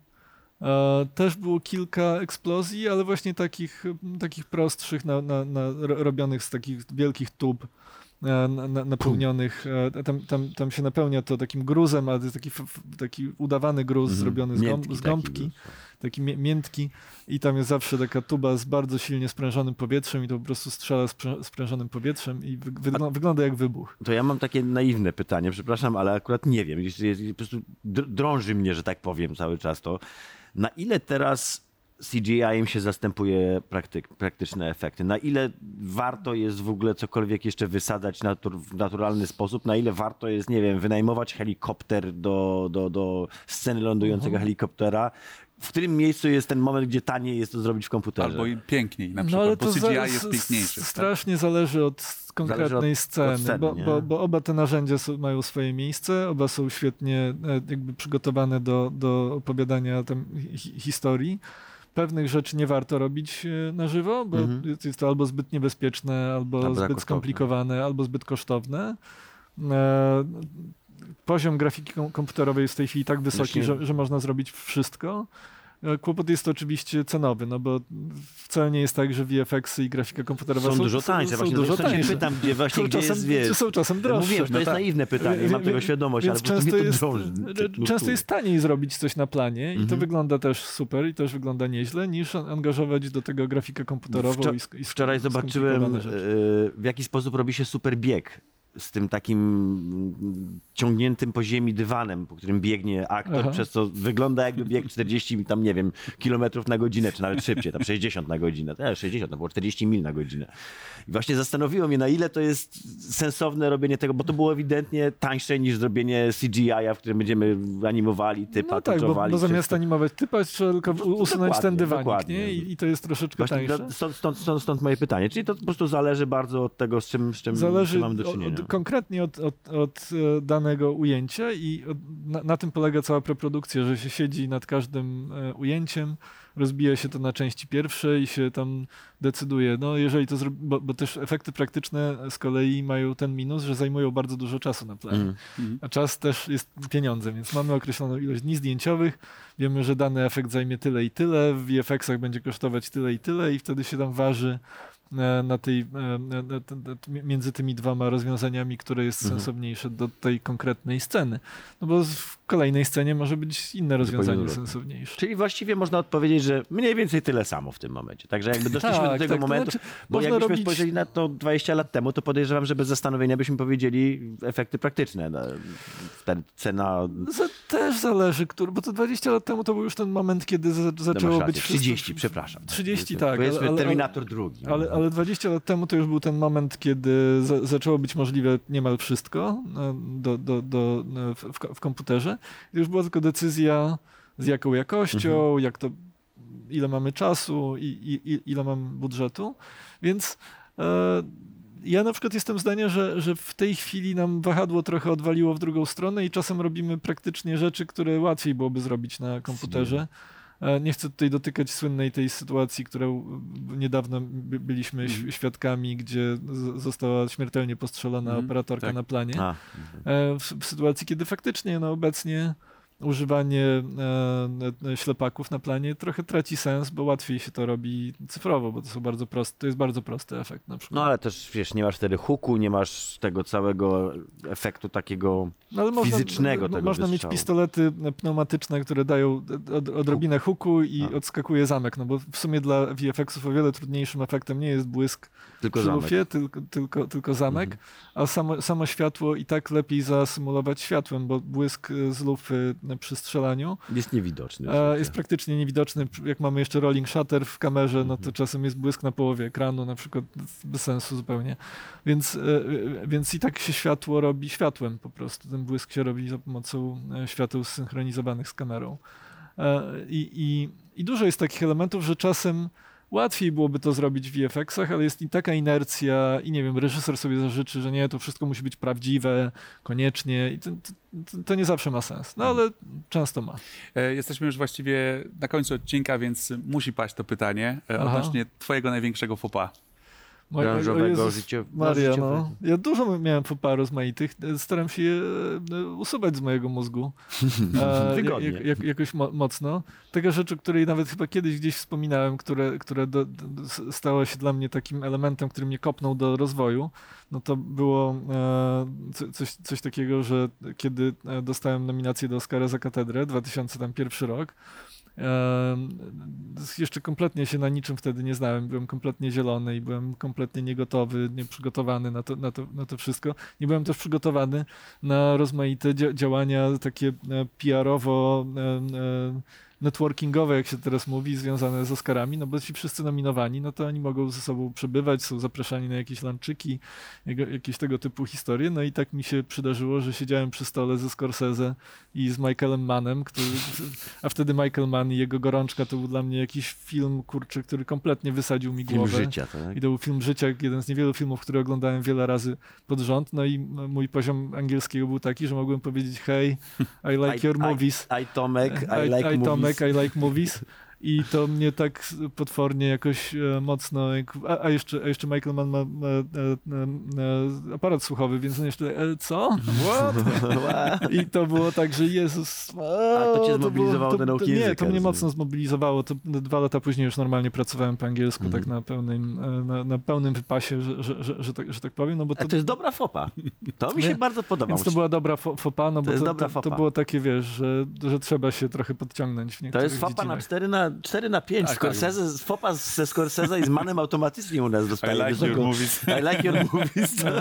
e, też było kilka eksplozji, ale właśnie takich, takich prostszych, na, na, na, ro- robionych z takich wielkich tub e, na, na, napełnionych. E, tam, tam, tam się napełnia to takim gruzem, ale to jest taki, f- f- taki udawany gruz Mhm. zrobiony z, gąb, Miętki z taki gąbki. gruz. Taki mię- miętki i tam jest zawsze taka tuba z bardzo silnie sprężonym powietrzem i to po prostu strzela sprę- sprężonym powietrzem i wy- wyglą- wygląda jak wybuch. To ja mam takie naiwne pytanie, przepraszam, ale akurat nie wiem. Jest, jest, po prostu dr- drąży mnie, że tak powiem, cały czas to. Na ile teraz C G I im się zastępuje praktyk, praktyczne efekty? Na ile warto jest w ogóle cokolwiek jeszcze wysadzać natur, w naturalny sposób? Na ile warto jest, nie wiem, wynajmować helikopter do, do, do sceny lądującego Mhm. helikoptera? W którym miejscu jest ten moment, gdzie taniej jest to zrobić w komputerze? Albo i piękniej na No przykład, ale bo to C za- G I s- jest piękniejszy. s- Strasznie zależy od konkretnej Zależy od- sceny, od sceny, bo, nie? bo, bo oba te narzędzia są, mają swoje miejsce, oba są świetnie e, jakby przygotowane do, do opowiadania tam hi- historii. Pewnych rzeczy nie warto robić e, na żywo, bo Mhm. jest- jest to albo zbyt niebezpieczne, albo, Albo za zbyt kosztowne. skomplikowane, albo zbyt kosztowne. E, Poziom grafiki kom- komputerowej jest w tej chwili tak wysoki, Właśnie- że, że można zrobić wszystko. E, Kłopot jest oczywiście cenowy, no bo wcale nie jest tak, że V F X y i grafika komputerowa Są są, dużo tańsze. Są, właśnie są dużo zresztą się tańsze. pytam, gdzie właśnie Są gdzie czasem, jest, wiesz, czy są czasem droższe. Mówiłem, że to No jest tak. naiwne pytanie, Wie- mam tego wie- świadomość, ale Więc po prostu często mnie to jest, drąży. często nurtuje. jest taniej zrobić coś na planie i to Mhm. wygląda też super i też wygląda nieźle, niż angażować do tego grafikę komputerową Wczor- i, sk- i sk- Wczoraj zobaczyłem, skomplikowane rzeczy. e, w jaki sposób robi się super bieg z tym takim mm, ciągniętym po ziemi dywanem, po którym biegnie aktor, Aha. przez co wygląda jakby biegł czterdzieści tam, nie wiem, kilometrów na godzinę, czy nawet szybciej, tam sześćdziesiąt na godzinę. Nie, sześćdziesiąt, to było czterdzieści mil na godzinę. I właśnie zastanowiło mnie, na ile to jest sensowne robienie tego, bo to było ewidentnie tańsze niż zrobienie C G I, w którym będziemy animowali typa, No tak, bo, tuczowali bo zamiast wszystko. animować typa, trzeba tylko u- usunąć dokładnie, ten dywanik, dokładnie. nie? I, I to jest troszeczkę Właśnie tańsze. dla- stąd, stąd, stąd, stąd moje pytanie. Czyli to po prostu zależy bardzo od tego, z czym, z czym, z Zależy czym mamy do czynienia. od, konkretnie od, od, od e, danego ujęcia i od, na, na tym polega cała preprodukcja, że się siedzi nad każdym e, ujęciem, rozbija się to na części pierwsze i się tam decyduje. No jeżeli to zrobi, bo, bo też efekty praktyczne z kolei mają ten minus, że zajmują bardzo dużo czasu na planie. Mm. Mhm. A czas też jest pieniądzem, więc mamy określoną ilość dni zdjęciowych, wiemy, że dany efekt zajmie tyle i tyle, w V F X-ach będzie kosztować tyle i tyle i wtedy się tam waży e, na tej, e, na, na, na, między tymi dwoma rozwiązaniami, które jest Mhm. sensowniejsze do tej konkretnej sceny. No bo w kolejnej scenie może być inne rozwiązanie odwrotnie. sensowniejsze. Czyli właściwie można odpowiedzieć, że mniej więcej tyle samo w tym momencie. Także jakby doszliśmy Tak, do tego tak, to momentu, znaczy, bo można jakbyśmy robić- spojrzeli na to dwadzieścia lat temu, to podejrzewam, że bez zastanowienia byśmy powiedzieli efekty praktyczne. No, Wtedy cena... Za, też zależy, który, bo to dwadzieścia lat temu to był już ten moment, kiedy za, No zaczęło masz rację, być... wszystko- trzydzieści, przepraszam. trzydzieści, tak. Powiedzmy ale- ale- Terminator drugi. Ale, ale dwadzieścia lat temu to już był ten moment, kiedy za, zaczęło być możliwe niemal wszystko e, do, do, do, e, w, w, w komputerze. I już była tylko decyzja, z jaką jakością, Mhm. jak to, ile mamy czasu i, i, i ile mam budżetu. Więc e, ja na przykład jestem zdania, że, że w tej chwili nam wahadło trochę odwaliło w drugą stronę i czasem robimy praktycznie rzeczy, które łatwiej byłoby zrobić na komputerze. E, Nie chcę tutaj dotykać słynnej tej sytuacji, którą niedawno by- byliśmy ś- świadkami, gdzie z- została śmiertelnie postrzelona Mhm, operatorka tak. na planie. A, E, W, w sytuacji, kiedy faktycznie no, obecnie używanie e, e, ślepaków na planie trochę traci sens, bo łatwiej się to robi cyfrowo, bo to są bardzo proste, to jest bardzo prosty efekt na przykład. no ale też, wiesz, nie masz wtedy hooku, nie masz tego całego efektu takiego... No, ale można, fizycznego no, tego Można mieć wystrzału. pistolety pneumatyczne, które dają od, odrobinę hooku i A. odskakuje zamek, no bo w sumie dla V F X-ów o wiele trudniejszym efektem nie jest błysk Tylko przy zamek. lufie, tylko, tylko, tylko zamek, a samo, samo światło i tak lepiej zasymulować światłem, bo błysk e, z lufy e, przy strzelaniu Jest niewidoczny. e, jest praktycznie niewidoczny. Jak mamy jeszcze rolling shutter w kamerze, no Mhm. to czasem jest błysk na połowie ekranu, na przykład bez sensu zupełnie. Więc, e, e, więc i tak się światło robi światłem po prostu. Ten błysk się robi za pomocą e, świateł zsynchronizowanych z kamerą. E, I, i, I dużo jest takich elementów, że czasem łatwiej byłoby to zrobić w V F X-ach, ale jest i taka inercja i nie wiem, reżyser sobie zażyczy, że nie, to wszystko musi być prawdziwe, koniecznie i to, to, to nie zawsze ma sens. No ale często ma. E, Jesteśmy już właściwie na końcu odcinka, więc musi paść to pytanie e, Aha. odnośnie twojego największego faux pas. Moje- o Branżowego Jezus życia- Maria, życiowe- no. Ja dużo miałem faux pas rozmaitych. Staram się je e, usuwać z mojego mózgu. E, Wygodnie. Jak, jak, jakoś mo mocno. Taka rzecz, o której nawet chyba kiedyś gdzieś wspominałem, które, które do, do, stało się dla mnie takim elementem, który mnie kopnął do rozwoju, no to było e, co- coś, coś takiego, że kiedy e, dostałem nominację do Oscara za katedrę, dwa tysiące pierwszy rok, Em, jeszcze kompletnie się na niczym wtedy nie znałem. Byłem kompletnie zielony i byłem kompletnie niegotowy, nieprzygotowany na to, na to, na to wszystko. Nie byłem też przygotowany na rozmaite dzia- działania takie e, P R-owo, e, e, networkingowe, jak się teraz mówi, związane z Oscarami, no bo ci wszyscy nominowani, no to oni mogą ze sobą przebywać, są zapraszani na jakieś lunczyki, jego- jakieś tego typu historie, no i tak mi się przydarzyło, że siedziałem przy stole ze Scorsese i z Michaelem Mannem, który, a wtedy Michael Mann i jego Gorączka to był dla mnie jakiś film, kurczę, który kompletnie wysadził mi Film głowę. życia, tak? I to był film życia, jeden z niewielu filmów, które oglądałem wiele razy pod rząd, no i m- mój poziom angielskiego był taki, że mogłem powiedzieć hey, I like your movies. I, I Tomek, I, I, like I, movies. Tomek, I like movies. I to mnie tak potwornie jakoś e, mocno... Jak, a, a, jeszcze, a jeszcze Michael Mann ma, ma e, e, e, aparat słuchowy, więc on jeszcze... E, co? What? I to było tak, że Jezus... A to cię było- zmobilizowało do nauki Nie, języka, to mnie rozumiem. mocno zmobilizowało. To dwa lata później już normalnie pracowałem po angielsku, Mhm. tak na pełnym, e, na, na pełnym wypasie, że, że, że, że, tak, że tak powiem. No bo A to jest dobra fopa. To mi się Nie, bardzo podoba. Więc to była dobra fo- fopa, no bo jest to, dobra to, fopa. to było takie, wiesz, że, że trzeba się trochę podciągnąć w To niektórych jest fopa na dziedzinach. cztery na, cztery na pięć. Tak, Scorsese, fopa ze Scorsese i z Manem automatycznie u nas I dostaje like wysoko. your movies. I like your movies. No.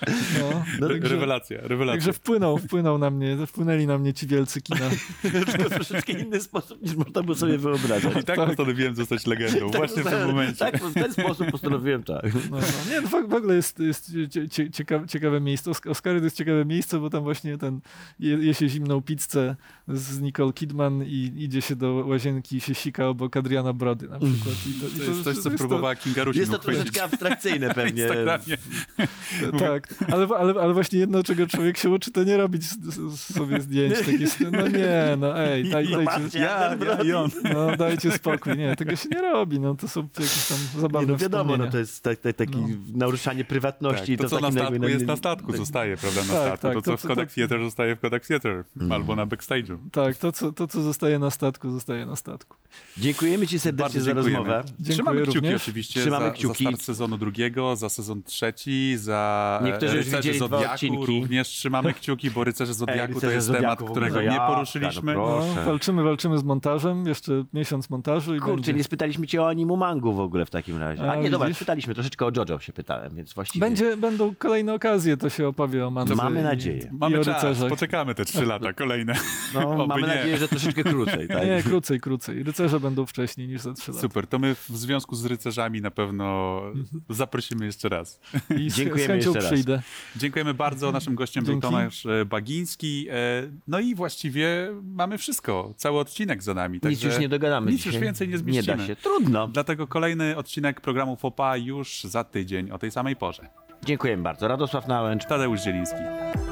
No, Re- Rewelacja, rewelacja. Także wpłynął, wpłynął na mnie, wpłynęli na mnie ci wielcy kina. tylko w troszeczkę inny sposób niż można było sobie wyobrażać. I tak, postanowiłem zostać legendą, właśnie w tym momencie. Tak, w ten sposób postanowiłem, tak. No, no. Nie, no, w w ogóle jest, jest cie- cie- ciekawe, ciekawe miejsce. Osk- Oscary to jest ciekawe miejsce, bo tam właśnie ten je, je się zimną pizzę z Nicole Kidman i idzie się do łazienki i się sika obok Adriana Brody na przykład. I to, i To jest coś, co próbowała Kinga Rusin Jest to uchwycić troszeczkę abstrakcyjne na pewnie. Instagramie. Tak, ale, ale, ale właśnie jedno, czego człowiek się uczy, to nie robić z, z sobie zdjęć. Takie, no nie, no ej, daj, Zobaczcie, dajcie, Ja, ja i on. no, dajcie spokój. Nie, tego się nie robi. No, to są jakieś tam Nie, zabawne no wiadomo, no wspomnienia. to jest tak, tak, taki No. naruszanie prywatności. Tak, to, to co w takim na statku jakby jest nie- na statku, tak. zostaje, prawda, na Tak, statku. tak, To, co to- w to- Kodak to- Theater zostaje w Kodak Theater, Mm. albo na backstage'u. Tak, to co, to, co zostaje na statku, zostaje na statku. Dziękujemy ci serdecznie Bardzo za dziękujemy. rozmowę. Trzymamy kciuki również. oczywiście Trzymamy za, kciuki. za start sezonu drugiego, za sezon trzeci, za Niektórzy już Rycerzy widzieli dwa Zodiaku. odcinki. Również trzymamy kciuki, bo Rycerze Zodiaku Ej, to Rycerze jest Zodiaku temat, w ogóle którego to nie jaka, poruszyliśmy. no No, proszę. walczymy, walczymy z montażem, jeszcze miesiąc montażu i Kurczę, będzie. nie spytaliśmy cię o Animu Mangu w ogóle w takim razie. A, A, nie, dobra, widzisz? spytaliśmy, troszeczkę o JoJo się pytałem, więc właściwie... Będzie, będą kolejne okazje, to się opowie o Mance. Mamy i- nadzieję. I Mamy o czas, rycerzach. poczekamy te trzy lata kolejne. No, Oby mamy nie. nadzieję, że troszeczkę krócej. Tak? Nie, krócej, krócej. Rycerze będą wcześniej niż za trzy lata. Super, to my w związku z rycerzami na pewno zaprosimy jeszcze raz. I z, Dziękujemy z chęcią jeszcze raz. przyjdę. Dziękujemy bardzo. Naszym gościem Dzięki. był Tomasz e, Bagiński. E, No i właściwie mamy wszystko. Cały odcinek za nami. Nic Także już nie dogadamy Nic dzisiaj. już więcej nie Nie zmieścimy. da się. Trudno. Dlatego kolejny odcinek programu Fopa już za tydzień o tej samej porze. Dziękujemy bardzo. Radosław Nałęcz. Tadeusz Zieliński.